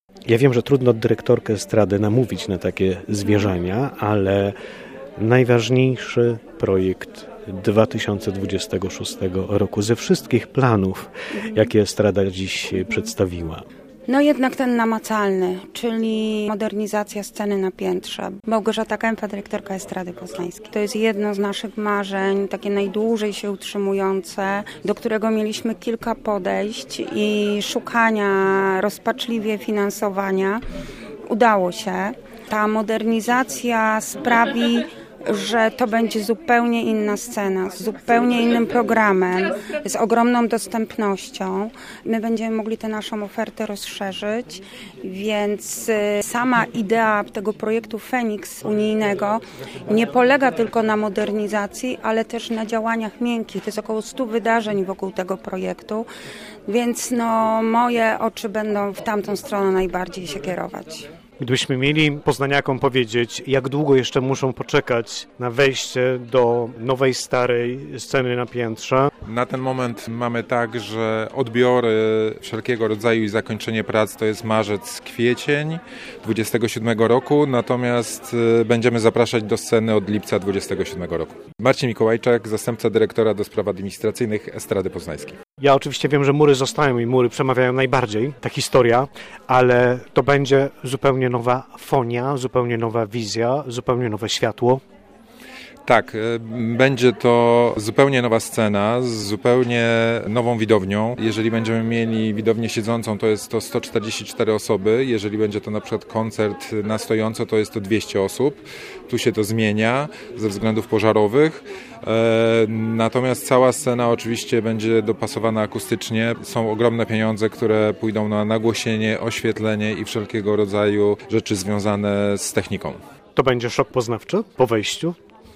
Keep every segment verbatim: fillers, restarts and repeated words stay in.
Ja wiem, że trudno dyrektorkę estrady namówić na takie zwierzenia, ale najważniejszy projekt dwa tysiące dwudziestego szóstego roku ze wszystkich planów, jakie estrada dziś przedstawiła. No jednak ten namacalny, czyli modernizacja sceny na piętrze. Małgorzata Kępa, dyrektorka Estrady Poznańskiej. To jest jedno z naszych marzeń, takie najdłużej się utrzymujące, do którego mieliśmy kilka podejść i szukania rozpaczliwie finansowania. Udało się. Ta modernizacja sprawi, że to będzie zupełnie inna scena, z zupełnie innym programem, z ogromną dostępnością. My będziemy mogli tę naszą ofertę rozszerzyć, więc sama idea tego projektu Feniks unijnego nie polega tylko na modernizacji, ale też na działaniach miękkich. To jest około stu wydarzeń wokół tego projektu, więc no, moje oczy będą w tamtą stronę najbardziej się kierować. Gdybyśmy mieli poznaniakom powiedzieć, jak długo jeszcze muszą poczekać na wejście do nowej, starej sceny na piętrze? Na ten moment mamy tak, że odbiory wszelkiego rodzaju i zakończenie prac to jest marzec, kwiecień dwudziestego siódmego roku, natomiast będziemy zapraszać do sceny od lipca dwudziestego siódmego roku. Marcin Mikołajczak, zastępca dyrektora do spraw administracyjnych Estrady Poznańskiej. Ja oczywiście wiem, że mury zostają i mury przemawiają najbardziej, ta historia, ale to będzie zupełnie nowa fonia, zupełnie nowa wizja, zupełnie nowe światło. Tak, będzie to zupełnie nowa scena z zupełnie nową widownią. Jeżeli będziemy mieli widownię siedzącą, to jest to sto czterdzieści cztery osoby. Jeżeli będzie to na przykład koncert na stojąco, to jest to dwieście osób. Tu się to zmienia ze względów pożarowych. Natomiast cała scena oczywiście będzie dopasowana akustycznie. Są ogromne pieniądze, które pójdą na nagłośnienie, oświetlenie i wszelkiego rodzaju rzeczy związane z techniką. To będzie szok poznawczy po wejściu?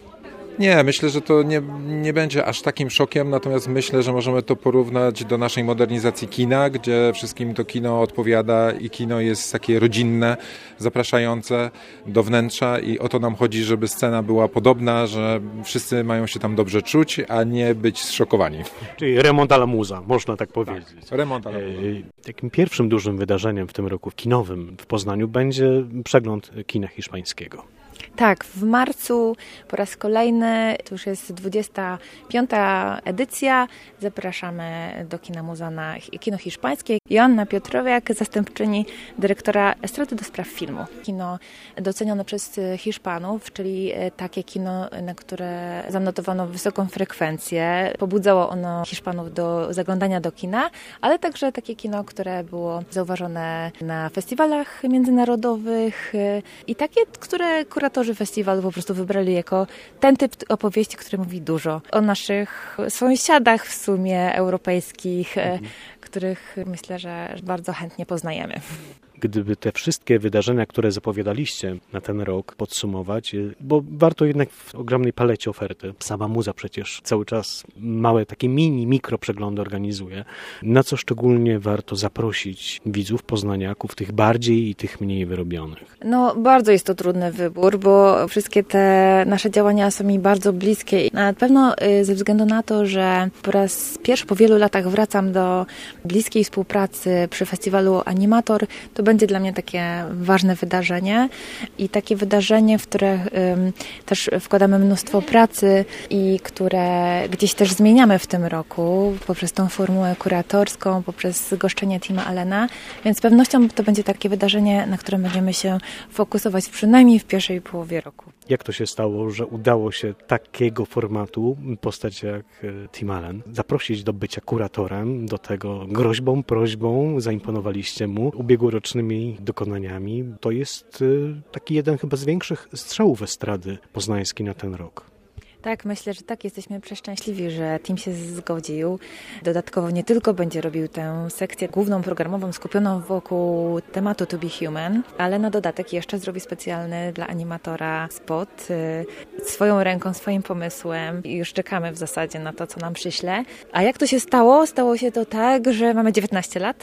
Nie, myślę, że to nie, nie będzie aż takim szokiem, natomiast myślę, że możemy to porównać do naszej modernizacji kina, gdzie wszystkim to kino odpowiada i kino jest takie rodzinne, zapraszające do wnętrza i o to nam chodzi, żeby scena była podobna, że wszyscy mają się tam dobrze czuć, a nie być zszokowani. Czyli remont à la muza, można tak powiedzieć. Tak, remont à la muza. Takim pierwszym dużym wydarzeniem w tym roku kinowym w Poznaniu będzie przegląd kina hiszpańskiego. Tak, w marcu po raz kolejny, to już jest dwudziesta piąta edycja, zapraszamy do Kina Muza na kino hiszpańskie. Joanna Piotrowiak, zastępczyni dyrektora Estrady do spraw filmu. Kino docenione przez Hiszpanów, czyli takie kino, na które zanotowano wysoką frekwencję. Pobudzało ono Hiszpanów do zaglądania do kina, ale także takie kino, które było zauważone na festiwalach międzynarodowych i takie, które kuratorzy festiwalu po prostu wybrali jako ten typ opowieści, który mówi dużo o naszych sąsiadach w sumie europejskich, mhm. których myślę, że bardzo chętnie poznajemy. Gdyby te wszystkie wydarzenia, które zapowiadaliście na ten rok podsumować, bo warto jednak w ogromnej palecie oferty. Sama Muza przecież cały czas małe takie mini, mikro przeglądy organizuje. Na co szczególnie warto zaprosić widzów, poznaniaków, tych bardziej i tych mniej wyrobionych? No bardzo jest to trudny wybór, bo wszystkie te nasze działania są mi bardzo bliskie. Na pewno ze względu na to, że po raz pierwszy po wielu latach wracam do bliskiej współpracy przy festiwalu Animator, to będzie dla mnie takie ważne wydarzenie i takie wydarzenie, w które um, też wkładamy mnóstwo pracy i które gdzieś też zmieniamy w tym roku poprzez tą formułę kuratorską, poprzez goszczenie Tima Allena, więc z pewnością to będzie takie wydarzenie, na którym będziemy się fokusować przynajmniej w pierwszej połowie roku. Jak to się stało, że udało się takiego formatu postać jak Tim Allen zaprosić do bycia kuratorem, do tego groźbą, prośbą, zaimponowaliście mu ubiegłorocznymi dokonaniami. To jest taki jeden chyba z większych strzałów estrady poznańskiej na ten rok. Tak, myślę, że tak. Jesteśmy przeszczęśliwi, że Tim się zgodził. Dodatkowo nie tylko będzie robił tę sekcję główną programową skupioną wokół tematu To Be Human, ale na dodatek jeszcze zrobi specjalny dla animatora spot swoją ręką, swoim pomysłem i już czekamy w zasadzie na to, co nam przyśle. A jak to się stało? Stało się to tak, że mamy dziewiętnaście lat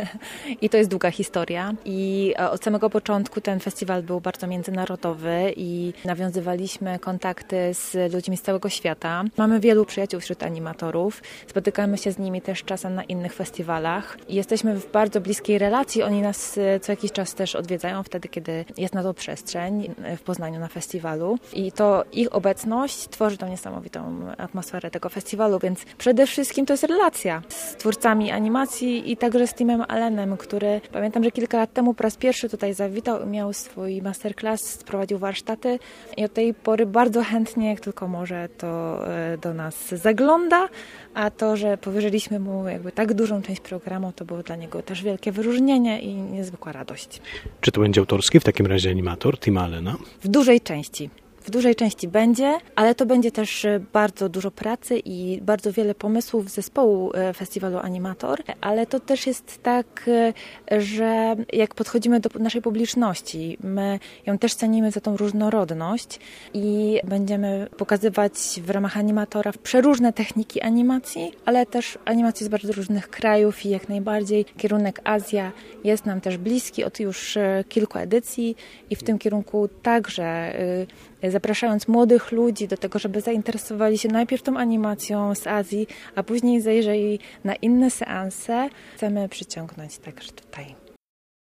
i to jest długa historia i od samego początku ten festiwal był bardzo międzynarodowy i nawiązywaliśmy kontakty z ludźmi ludźmi z całego świata. Mamy wielu przyjaciół wśród animatorów. Spotykamy się z nimi też czasem na innych festiwalach. Jesteśmy w bardzo bliskiej relacji. Oni nas co jakiś czas też odwiedzają wtedy, kiedy jest na to przestrzeń w Poznaniu na festiwalu. I to ich obecność tworzy tą niesamowitą atmosferę tego festiwalu, więc przede wszystkim to jest relacja z twórcami animacji i także z Timem Allenem, który pamiętam, że kilka lat temu po raz pierwszy tutaj zawitał i miał swój masterclass, prowadził warsztaty i od tej pory bardzo chętnie, jak tylko może, to do nas zagląda, a to, że powierzyliśmy mu jakby tak dużą część programu, to było dla niego też wielkie wyróżnienie i niezwykła radość. Czy to będzie autorski w takim razie animator Tima Allena? W dużej części. W dużej części będzie, ale to będzie też bardzo dużo pracy i bardzo wiele pomysłów zespołu Festiwalu Animator, ale to też jest tak, że jak podchodzimy do naszej publiczności, my ją też cenimy za tą różnorodność i będziemy pokazywać w ramach Animatora przeróżne techniki animacji, ale też animacji z bardzo różnych krajów i jak najbardziej kierunek Azja jest nam też bliski od już kilku edycji i w tym kierunku także zapraszając młodych ludzi do tego, żeby zainteresowali się najpierw tą animacją z Azji, a później zajrzeli na inne seanse, chcemy przyciągnąć także tutaj